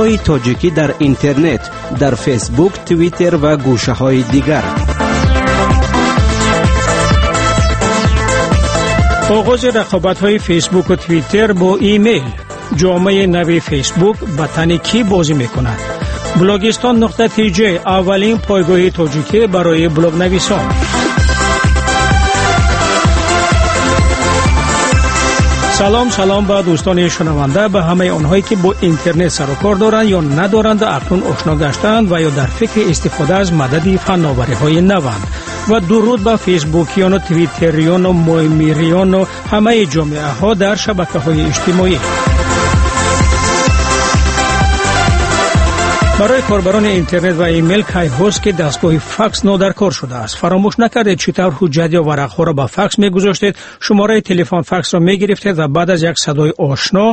های تاجیکی در اینترنت، در فیسبوک، توییتر و گوشه های دیگر. آغاز رقابت‌های فیسبوک و توییتر با ایمیل. جامعه نوی فیسبوک به تن کی بازی می‌کند؟ بلاگستان.tj اولین پایگاه تاجیکی برای بلاگ نویسان. سلام به دوستان شنونده، به همه آنهایی که با اینترنت سر و کار دارند یا ندارند اکنون آشنا گشتند و یا در فکر استفاده از مدد فناوری‌های نوند. و درود به فیسبوکیان و توییتریان و مایمیریان و همه جامعه ها در شبکه‌های اجتماعی. برای کاربران اینترنت و ایمیل کی هست که دستگاه فکس نادرکار شده است. فراموش نکردید چطور حجت یا ورق‌ها را به فکس می‌گذاشتید، شماره تلفن فکس را می‌گرفتید و بعد از یک صدای آشنا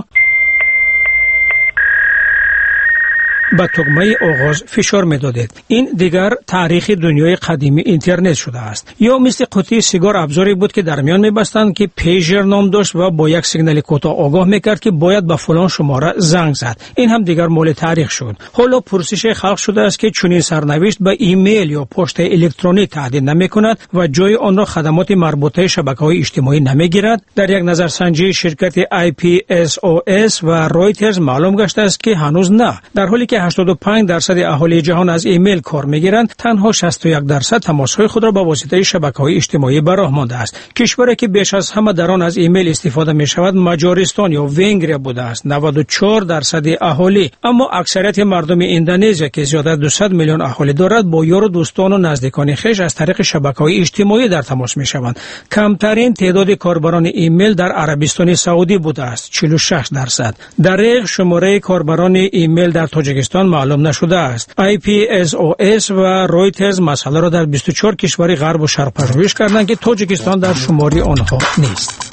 به تکمه آغاز فشار می‌دادید. این دیگر تاریخ دنیای قدیمی اینترنت شده است. یا مثل قطعه سیگار ابزاری بود که در میان می‌بستند که پیجر نام داشت و با یک سیگنال کوتاه آگاه می‌کرد که باید به فلان شماره زنگ زد. این هم دیگر مال تاریخ شد. حالا پرسش خلق شده است که چنین سرنوشت به ایمیل یا پست الکترونیک تهدید نمی‌کند و جای آن را خدمات مربوطه شبکه‌های اجتماعی نمی‌گیرد. در یک نظرسنجی شرکت IPSOS و رویترز معلوم گشته است که هنوز نه. در حالی که 85% اهالی جهان از ایمیل کار میگیرند، تنها 61% تماس‌های خود را با واسطه شبکه‌های اجتماعی به راه مانده است. کشوری که بیش از همه در آن از ایمیل استفاده می‌شود مجارستان یا ونگریا بوده است، 94% اهالی. اما اکثریت مردم اندونزیا که زیاده از 200 میلیون اهالی دارد با یار و دوستان و نزدیکان خویش از طریق شبکه‌های اجتماعی در تماس می‌شوند. کمترین تعداد کاربران ایمیل در عربستان سعودی بوده است، 46%. دقیق شماره کاربران ایمیل در تاجیکستان معلوم نشده است. IPSOS و رویترز مسئله را در 24 کشور غرب و شرق پژوهش کردند که تاجیکستان در شماره آنها نیست.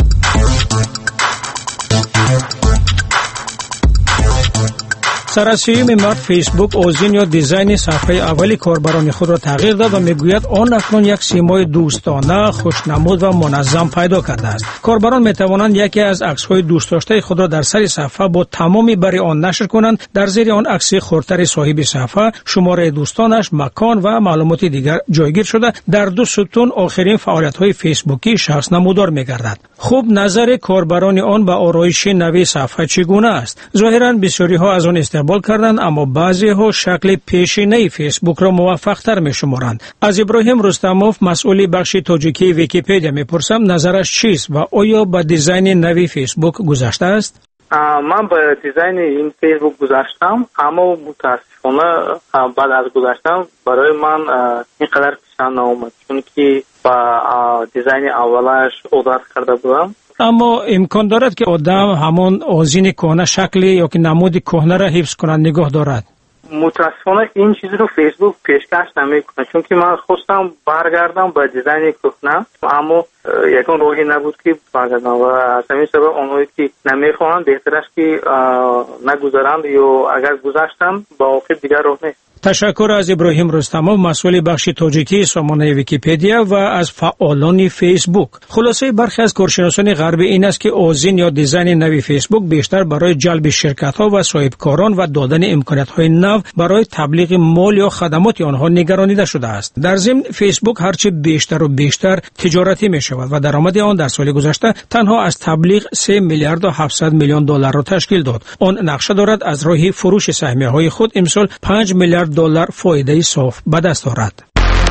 سراسیمی مارد فیسبوک اوزین یا دیزاین صفحه اولی کاربران خود را تغییر داد و میگوید آن اکنون یک سیمای دوستانه، خوشنمود و منظم پیدا کرده است. کاربران میتوانند یکی از عکس‌های دوست داشته خود را در سر صفحه با تمامی بر آن نشر کنند. در زیر آن عکس خردتر صاحب صفحه، شماره دوستانش، مکان و معلومات دیگر جایگیر شده. در دو ستون آخرین فعالیت‌های فیسبوکی شخص نمودار می‌گردد. خوب نظر کاربران آن به آرایش نوی صفحه چگونه است؟ ظاهراً بسیاری‌ها از آن استقبال کردند، اما بعضی‌ها شکل پیشینه فیسبوک را موفق‌تر می‌شمارند. از ابراهیم رستموف، مسئول بخش تاجیکی ویکی‌پدیا می‌پرسم نظرش چیست و آیا به دیزاین نوی فیسبوک گذشته است؟ من به دیزاین این فیسبوک گذاشتم، اما متاسفانه بعد از گذاشتم برای من اینقدر پیشنهاد نآمد، چون که با دیزاین اولش عادت کرده بودم. اما امکان دارد که آدم همون آذین کهنه شکلی یا که نمود کهنه را حفظ کنند نگاه دارد؟ متاسفانه این چیز رو فیسبوک پیشکش نمیکنه، چون که من خواستم برگردم به دیزاین کهنه، اما یکون راهی نبود که برگردم و از همین سبب آنهایی که نمیخوانند بهتر است که نگذارند یا اگر گذاشتن با آخر دیگر راه نیست. تشکر از ابراهیم رستموف، مسئول بخش تاجیکی سامانه ویکی‌پدیا و از فعالان فیسبوک. خلاصه برخی از کارشناسان غربی این است که آذین یا دیزاین نوی فیسبوک بیشتر برای جلب شرکت‌ها و صاحبکاران و دادن امکانات‌های نو برای تبلیغ مال یا خدمات آنها نگرانیده شده است. در ضمن فیسبوک هرچه بیشتر و بیشتر تجارتی می‌شود و درآمد آن در سال گذشته تنها از تبلیغ 3 میلیارد و 700 میلیون دلار را تشکیل داد. آن نقشه دارد از راه فروش سهمیه‌های خود امسال 5 میلیارد دلار فایده صاف به دست آورد.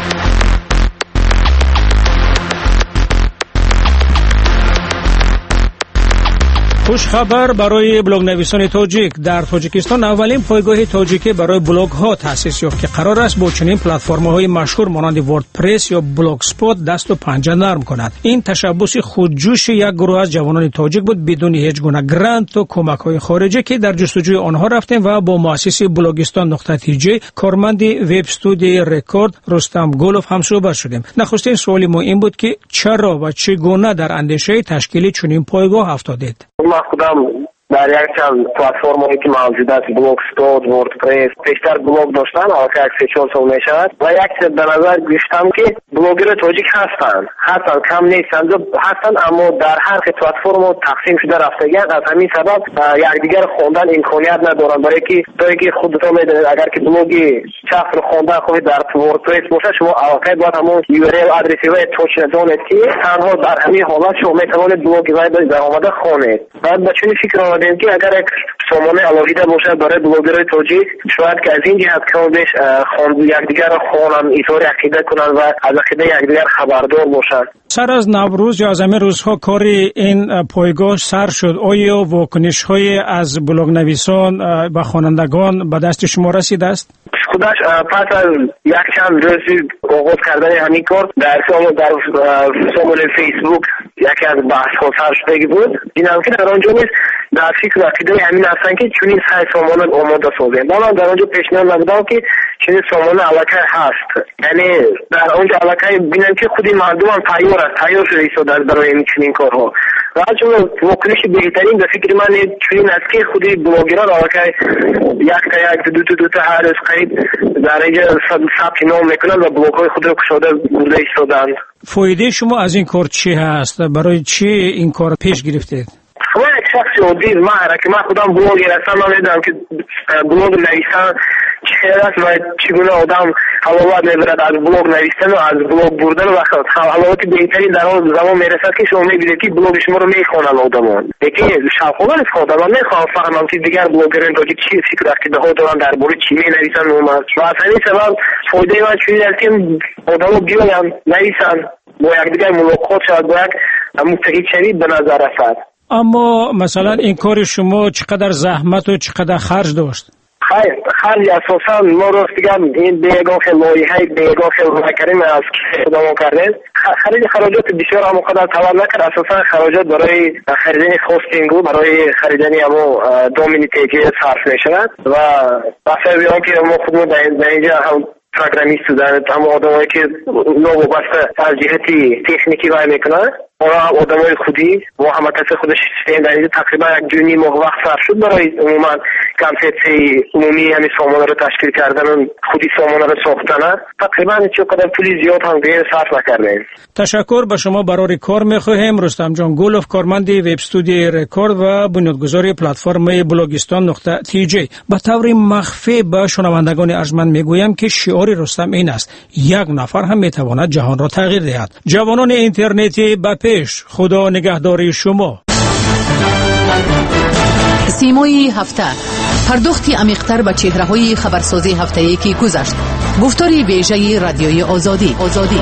خوش خبر برای بلاگ نویسان تاجیک. در تاجیکستان اولین پایگاه تاجیکی برای بلاگ ها تأسیس یافت که قرار است با چنین پلتفرم های مشهور مانند وردپرس یا بلاگ اسپات دست و پنجه نرم کند. این تشبث خودجوش یک گروه از جوانان تاجیک بود بدون هیچ گونه گرانت و کمک های خارجی که در جستجوی آنها رفتیم و با مؤسس بلاگستان.tj کارمند وب استودیو رکورد رستم گولوف هم صحبت شدیم. نخستین سوال ما این بود که چرا و چگونه در اندیشه تشکیل چنین پایگاه افتادید؟ من خودم در یک چند پلتفرمایی که موجود است، بلاگ اسپات، وردپرس، پیشتر بلاگ داشتن، حالا که 4 سال میشود و یک چیز به نظر گرفتم که بلاگر تاجیک هستند کم نیستند هستند، اما در هر پلتفرم تقسیم شده رفتگان. از همین سبب یکدیگر خواندن امکانیت ندارند، برای که خودتون میدونید اگر که بلاگی شخص رو خواندن خواهید در وردپرس باشه، شما علاقه باید همون URL آدرسی و توش ندانید که تنها در همین حالت شما میتوانید بلاگی و در آمده خوانید. بعد به چنین فکر آمدیم که اگر یک سامانه علاقه باشد برای بلاگرهای تاجیک، شاید که از این جهت کم بیش یکدیگر را خوانند، اظهار عقیده کنند و از عقیده یکدیگر خبردار باشند. سر از نوروز یا از همه روزها کار این پایگاه سر شد، آیا واکنش‌های از بلاگ نویسان و خوانندگان به دست شما رسیده است؟ خودش پس از یک چند روزی آغاز کردن همین کار در سامانه فیسبوک یکی از بحث‌ها سر شده بود. دیدم که در آنجا نیست در فکر و عقیده همین هستن که چنین سامانه آماده سازیم. من در آنجا پیشنهاد نبودم که چنین سامانه علاقه هست، یعنی در آنجا علاقه بینم که خودی مردم هم تیار شده ایستاده برای چنین کارها. و چون واکنش بهترین به فکر من چنین است که خودی بلاگران علاقه یک دو تا هر از قریب در اینجا ثبت نام میکنند و بلاگ‌های خود را کشاده برده ایستادند. فایده شما از این کار چی هست؟ برای چی این کار پیش گرفتید؟ من یک شخص عادی من خودم بلاگ هستم، من میدونم که بلاگ نویسن چه است و چگونه آدم حلاوت میبرد از بلاگ نویسن و از بلاگ بردن و حلاوت بهتری در آن زمان میرسد که شما میبینید که بلاگ شما رو میخوانند آدمان. یکی شوق‌آور است خواندن. من میخوام فهمم که دیگر بلاگران که چی فکر و عقیده‌ها دارن درباره چی مینویسن و از همین سبب فایده من چنین است که آدم‌ها بیاین نویسن، با یکدیگر ملاقات شود، با یک متحد شوید به نظر رسد. اما مثلا این کار شما چقدر زحمت و چقدر خرج داشت؟ خرج اساسا ما راست بگم این بیگاه لایحه بیگاه کردیم از خودمون کردیم. خراجات بسیار هم مقدر توان نکرد. اساسا خراجات برای خریدن هاستینگ و برای خریدن همو دومین پیجی صرف میشود و بسیار بیان که ما خودمون در اینجا هم پروگرامیست بودن، هم آدمایی که نوبسته از جهتی تکنیکی وای میکنن، آدمای خودی و همه کسی خودش در اینجا تقریبا 1.5 ماه وقت صرف شد برای عموما کانسپت عمومی همین سامانه رو تشکیل کردن و خودی سامانه رو ساختن. تقریبا چقدر پولی زیاد هم غیر صرف نکردیم. تشکر به شما برای کار میخواهیم. رستم جان گلوف، کارمند وب استودیو رکورد و بنیانگذار پلتفرم blogistan.tj. به طور مخفی به شنوندگان ارجمند میگویم که شعار رستم این است: یک نفر هم میتواند جهان را تغییر دهد. جوانان اینترنتی به پیش، خدا نگهداری شما. سیمای هفته، پرداختی عمیق‌تر به چهره‌های خبرسازی هفته‌ای که گذشت. گفتاری ویژه رادیوی آزادی.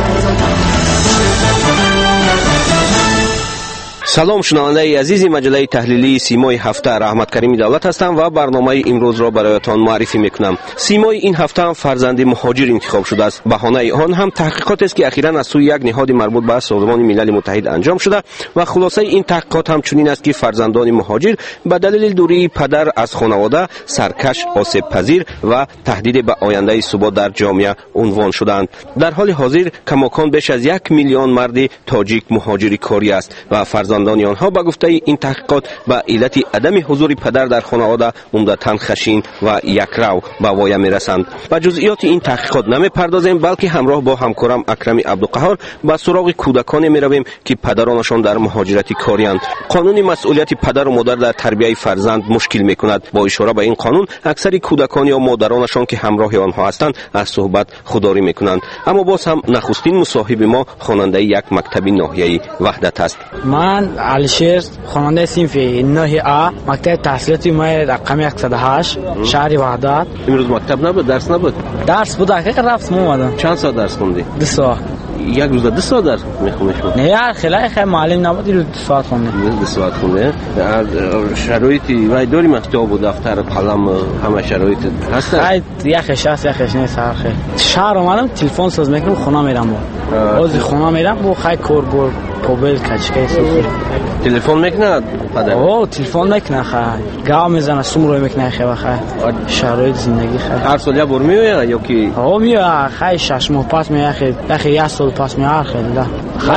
سلام شنونده عزیزی مجله تحلیلی سیمای هفته، رحمت کریمی دولت هستم و برنامه امروز را برایتان معرفی میکنم. سیمای این هفته هم فرزند مهاجر انتخاب شده است. بهانه آن هم تحقیقات است که اخیراً از سوی یک نهاد مربوط به سازمان ملل متحد انجام شده و خلاصه این تحقیقات هم چنین است که فرزندان مهاجر به دلیل دوری پدر از خانواده سرکش، آسیب پذیر و تهدید به آینده ثبات در جامعه عنوان شدند. در حال حاضر کماکان بیش از 1 میلیون مرد تاجیک مهاجر کاری است و فرزندان آنها به گفته این تحقیقات به علت عدم حضور پدر در خانواده عمدتاً خشین و یکرو به وایه میرسند. به جزئیات این تحقیقات نمیپردازیم، بلکه همراه با همکارم اکرم عبدالقهار به سراغ کودکان میرویم که پدرانشان در مهاجرت کاریند. قانون مسئولیت پدر و مادر در تربیت فرزند مشکل میکند. با اشاره به این قانون اکثر کودکان یا مادرانشان که همراه آنها هستند از صحبت خودداری میکنند. اما باز هم نخستین مصاحب ما خواننده یک مکتب ناحیه‌ای وحدت است. من علشیر خواننده صنف 9A مکتب تحصیلاتی ما رقم 108 شهر وحدت. امروز مکتب نبود، درس نبود؟ درس بود، دقیقا رفتم اومدم. چند ساعت درس خوندی؟ 2 ساعت. یک روز 2 ساعت درس میخونی شما؟ نه یار خیلی معلم نبود، 2 ساعت خوندم. 2 ساعت خونده. شرایطی وای داریم کتاب و دفتر قلم همه شرایط هست؟ خیلی یخش هست، یخش نیست. خیلی شهر اومدم تلفن ساز میکنم، خونه میرم. از خونه میرم با خیلی کار بر پوبل کچکه سوخی. تلفن میکنه پدر؟ اوه تلفن میکنه خیلی. گاو میزنه، سوم رو میکنه خیلی. شرایط زندگی خیلی. هر سال یا بر میوه یا کی؟ اوه میوه خیلی 6 ماه پس میوه خیلی. 1 سال پس میوه خیلی. خیلی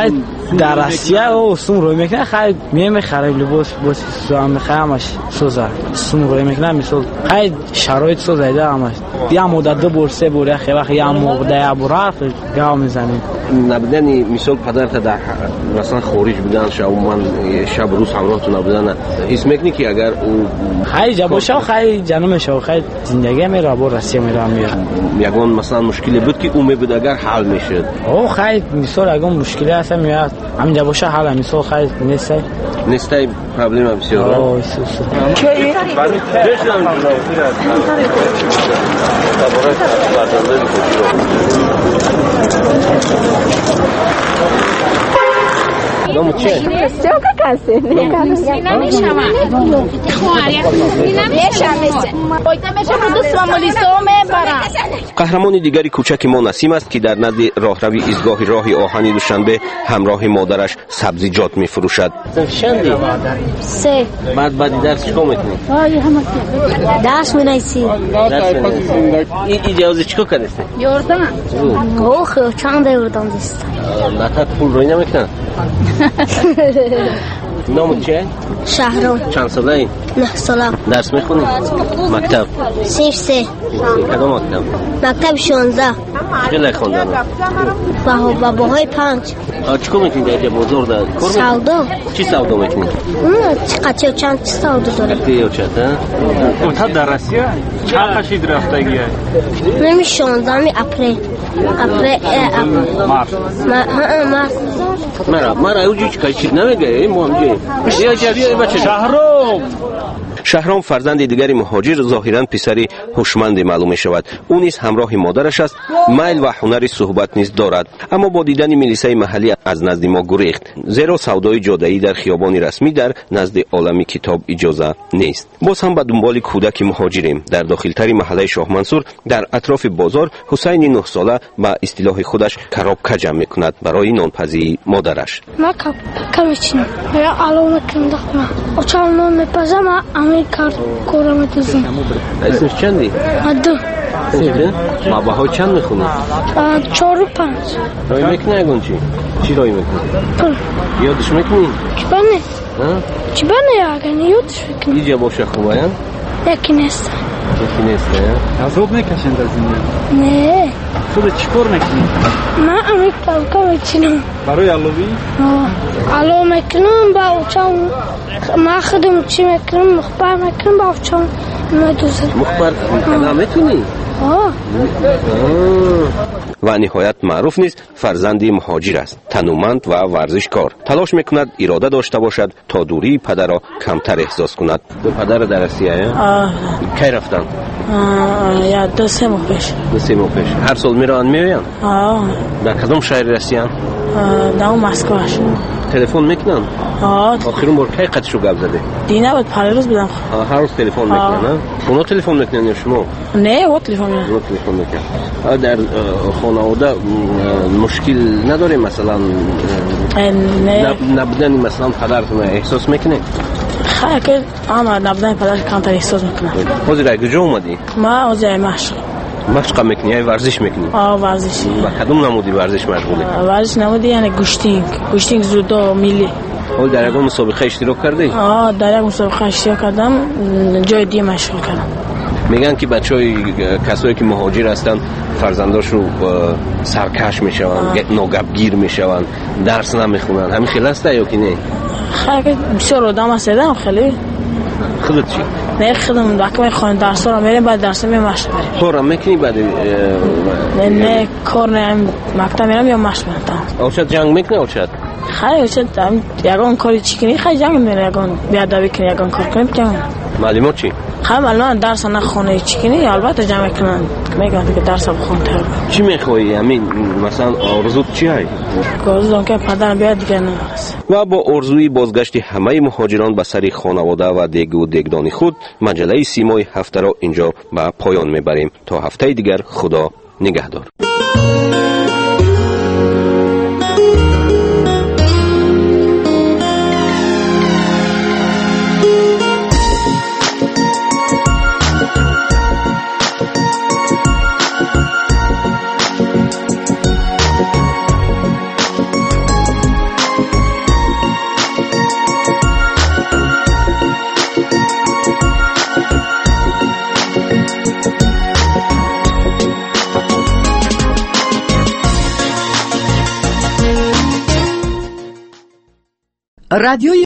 در روسیه او سوم روی میکنه خیلی میخره لباس سوم میخره همش سوزه سوم روی میکنه مثل خیلی شرایط سوزه ده همش یا مدت 2 بار 3 بار خیلی وقت یا موقع یا برا گاو میزنیم نبودن مثال پدرت در مثلا خارج بودن شب روز همراهتون نبودن حس میکنی که اگر او خیلی جا باشه خیلی جنومشه خیلی زندگی میره با روسیه میره یگان مثلا مشکلی بود که او میبود اگر حل میشد او خیلی مثال اگر مشکلی هست میاد همینجا باشه حل مثال خیلی نیست پرابلم بسیار اوه چی نام چیه؟ قهرمان دیگری کوچک ما نسیم است که در نزد راهروی ایستگاه راه آهنی دوشنبه همراه مادرش سبزیجات می‌فروشد. چندی؟ 3. بعد درس چیکار می‌کنی؟ درس می‌نویسی. این اجازه چیکار کردی؟ یاردم. اوه چند یاردم است. نتات پول روی نمی‌کنه. نام چیه؟ شهرام. چند ساله ای؟ 9 ساله. درس میخونی؟ مکتب؟ صرف 3. کدام مکتب؟ مکتب 16. چه خوندن؟ باباهای 5. چیکار میکنی در بازار در کار؟ سودا. چی سودا میکنی؟ چقدر چند سودا داره؟ دیو چته؟ تا در روسیه چند کشید رفتگی؟ من 16 اپریل. مرا اوجی کشید نمیگه مهمجه. شهرام فرزند دیگری مهاجر ظاهرا پسری هوشمند معلوم می شود. او نیز همراه مادرش است. میل و هنر صحبت نیز دارد، اما با دیدن ملیسه محلی از نزد ما گریخت، زیرا سودای جاده‌ای در خیابان رسمی در نزد عالمی کتاب اجازه نیست. باز هم به دنبال کودک مهاجریم. در داخلتر محله شاه منصور در اطراف بازار حسین 9 ساله به اصطلاح خودش کباب جمع می‌کند برای نانپزی مادرش. ما کباب یا آلو می‌کنم. اچال نان می‌پزم کارم تیزم. اسمش چندی؟ 2. ما بهای چند میخونی؟ 4 و 5. رای میکنی اگون چی رای میکنی؟ پول. یادش میکنی؟ چی بانه اگه یادش میکنی؟ اینجا باشه خوبه یا؟ یکی نیست یا؟ عذاب میکشند از اینجا؟ نه. خود چی کار میکنی؟ من کار میکنم. برای علوی؟ علو میکنم با اوچان ما خودم چی میکنم مخبر میکنم با اوچان میدوزم. مخبر کدام میتونی؟ و نهایت معروف نیست فرزندی مهاجر است، تنومند و ورزشکار. تلاش میکند اراده داشته باشد تا دوری پدر را کمتر احساس کند. دو پدر در روسیه کی رفتن؟ یا 2-3 ماه پیش. 2-3 ماه پیش. هر سال میرن میآین؟ در کدام شهر روسیه؟ در مسکو. تلفن میکنن؟ آخرین بار کی قدشو گپ زده؟ دینا بود پرروز بدم. هر روز تلفن میکنن؟ اونا تلفن میکنن یا شما؟ نه او تلفن میکنن. اونا تلفن میکنن. در خانواده مشکل نداره مثلا؟ نبودن مثلا پدرتون احساس میکنه؟ خیلی اما نبودن پدر کمتر احساس میکنه. حاضر کجا اومدی؟ ما حاضر مشق مشق میکنی یا ورزش میکنی؟ ورزشی. و کدوم نمودی ورزش مشغولی؟ ورزش نمودی یعنی گوشتینگ زودو میلی. اول در یک مسابقه اشتراک کردی؟ در یک مسابقه اشتراک کردم، جای دیگه مشغول کردم. میگن که کسایی که مهاجر هستن فرزنداشو سرکش میشوند، ناگهگیر میشوند، درس نمیخونن. همین خیلی است یا که نه؟ خیلی بسیار آدم هستم. خیلی خودت چی؟ نه خودم دکمه خانه درس رو میریم، بعد درس میریم مشق میریم. کارم میکنی بعد؟ نه کار نه، مکتب میرم یا مشق میرم. اوشت جنگ میکنی اوشت؟ خیلی اوشت یگان کاری چی کنی خیلی جنگ میره، یگان بیادبی کنی یگان کار کنی جنگ. معلومات چی؟ خیلی معلومات درس نخونه چی کنی البته جنگ میکنن، میگن که درس بخون تر. چی میخوایی؟ همین مثلا آرزوت چی هست؟ آرزوام که پدرم بیاد دیگه نرسه. و با آرزوی بازگشت همه مهاجران به سر خانواده و دیگ و دیگدان خود، مجله سیمای هفته را اینجا به پایان میبریم. تا هفته دیگر خدا نگهدار. رادیوی